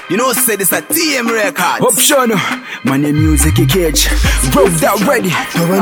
You know, say this a TM Records. Option, my name music cage. Broke that ready.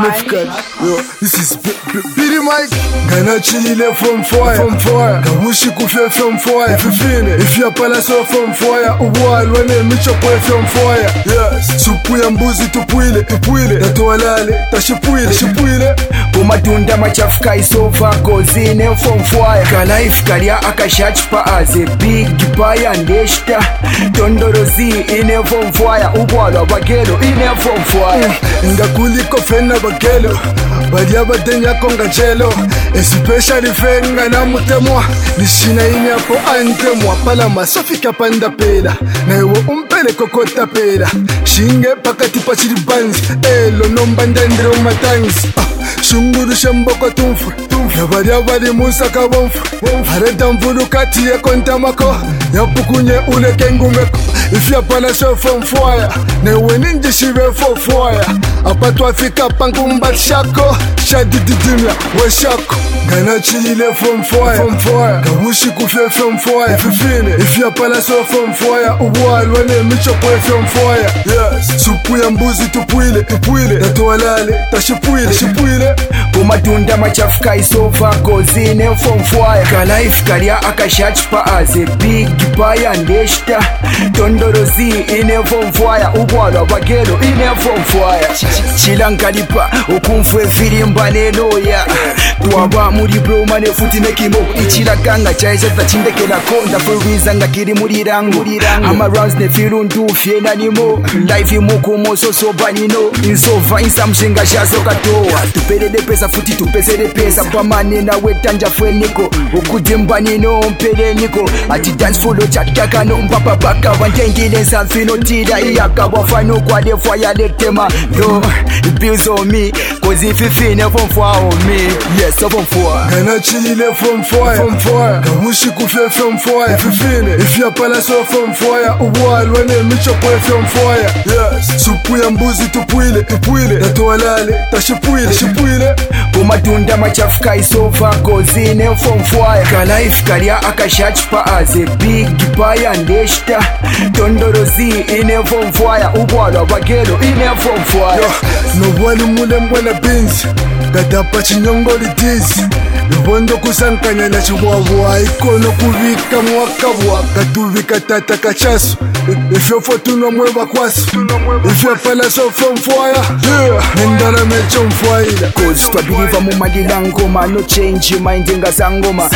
Yo, this is Billy Mike. Gana chile from fire. Gabushi kufia from fire. If you palace from fire, uwal wane micho kwe from fire. Yes, supu ya mbuzi tupuile. Tatualale, tashipuile. Kumatunda machafuka isofa kozine from fire. Kala ifikaria akashachpa as a big paya ndeshta. Tondorozi ine from fire. Ubwala bagelo ine from fire. Ngakuliko fena bagelo. Badia badenya konga chelo. Especially fenga na mutemwa. Nishina ini hapo antemwa. Pala masofika panda pela. Na iwo umpele kokota pela. Shinge pakati pachiribanzi. Elo nombanda ndre umatanzi. Shunguru shamboko tumfu. Yabadia badi musa kabomfu. Hareta mvulu kati ya kontamako. Yapukunye ule kengumeko. If you pala so from fire. Na iwe ninja shive for fire. Apatwa fika pangumbat shako. Shadididimya we shako. Gana chile from fire. Gabushi kufia from fire. If you pala so from fire. Uwal wane micho kwe from fire. Yes, supu ya mbuzi tupuile. Tatualale, tashipuile. Kumatunda machafuka isofa kozine from fire. Kala ifikaria akashachpa as a big paya ndeshta. Tondorozi ine from fire. Ubwala bagelo ine from fire. Chilankalipa ukumfwe filimba neloya. Tuwaba muri broma nefuti nekimo. Ichilakanga chaisa tachindekela konda. For reason ngakiri muri rangu. Ama rounds ne filundu fiena nimo. Life imukumo so banino. Insova insamshinga shazo katoa. Tupelele pesa futi tupesele pesa. Pamane na wetanja fweniko. Ukudimba nino mpele niko. Ati dance follow chataka no mpapa baka. Wantengile nsamfino tida. Iyaka wafano kwa defwa ya lektema. Yo, bills on me. Cause if you feel from fire on me. Yes, from fire. Gana chile from fire. Gabushi kufia from fire. If you pala so from fire. Uwal wane micho kwe from fire. Yes, supu ya mbuzi tupuile. Tatualale, tashipuile. Kumatunda machafuka isofa kozine from fire. Kala ifikaria akashachpa as a big paya ndeshta. Tondorozi ine from fire. Ubwala bagelo ine from fire. No wali mule mbwana binzi. Gadapa chinyongoli tizi. Lubondo kusankanya na chiwawa. Ikono kuvika mwakabwa. Katuvika tata kachasu. If you fortuna mweba kwasu. If you pala so from fire. Nendara mecho mfwaila. Cause to believe mu madila ngoma. No change your mind inga sangoma.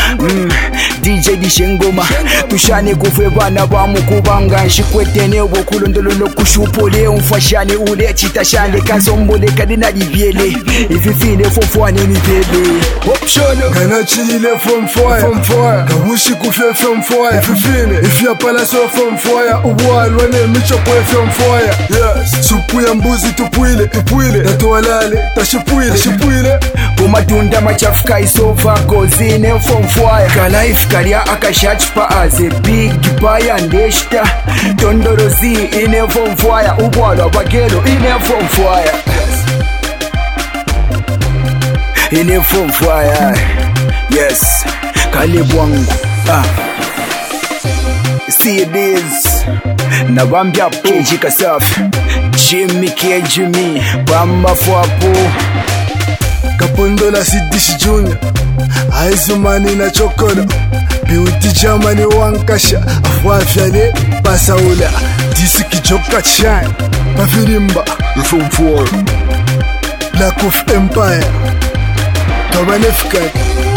DJ dishengoma. Tushane kufwe bana bamu kubanga. Shikwetene wokulondolo no kushupole. Umfashane ule chitashane. Kansombole kadina divyele. If you feel it from fire ni baby. Option. Gana chile from fire. Gabushi kufia from fire. If you pala so from fire. Uwal wane micho kwe from fire. Yes, supu ya mbuzi tupuile. Tatualale, tashipuile. Kumatunda machafuka isofa kozine from fire. Kala ifikaria akashachpa as a big paya ndeshta. Tondorozi ine from fire. Ubwala bagelo ine from fire. Ine from fire. Yes, kalibwangu. See this. Nabambia keji kasafi. Jimmy Kejimi. Bamba fwapo. Kapondola Sidish Junior. Aizumani na chokolo. Beauty Germany wankasha. Afwafyale pasaula. Disi kijoka shine. Pafirimba. From fire. Black of Empire. Kabanefkat.